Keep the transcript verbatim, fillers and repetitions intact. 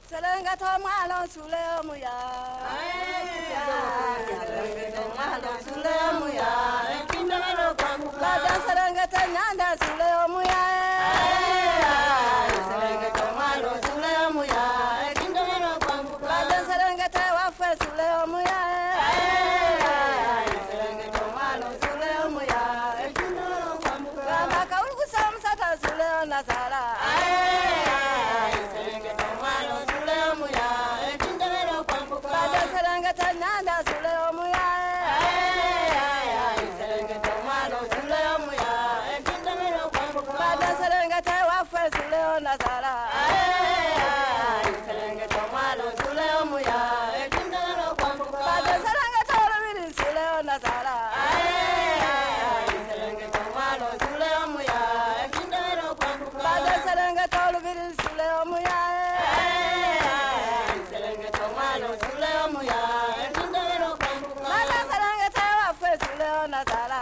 Serengeta malo sule muya. Serengeta malo sule muya. Kindero kwangu. Lada serengeta nyanda sule muya. Serengeta malo sule muya. Kindero kwangu. Lada serengeta wafe sule muya. Serengeta malo sule muya. Kindero kwangu. Lada kaulu samsata sule nasara. Serengeta nyanda sule muya. Serengeta malo sule muya. Kindero kwangu. Lada serengeta wafe sule nasara. Serengeta malo sule muya. Kindero kwangu. Lada serengeta olubiri sule nasara. Serengeta malo sule muya. Kindero kwangu. Lada serengeta olubiri sule muya. Serengeta malo sule muya. Kindero kwangu. Lada serengeta wafe sule nasara.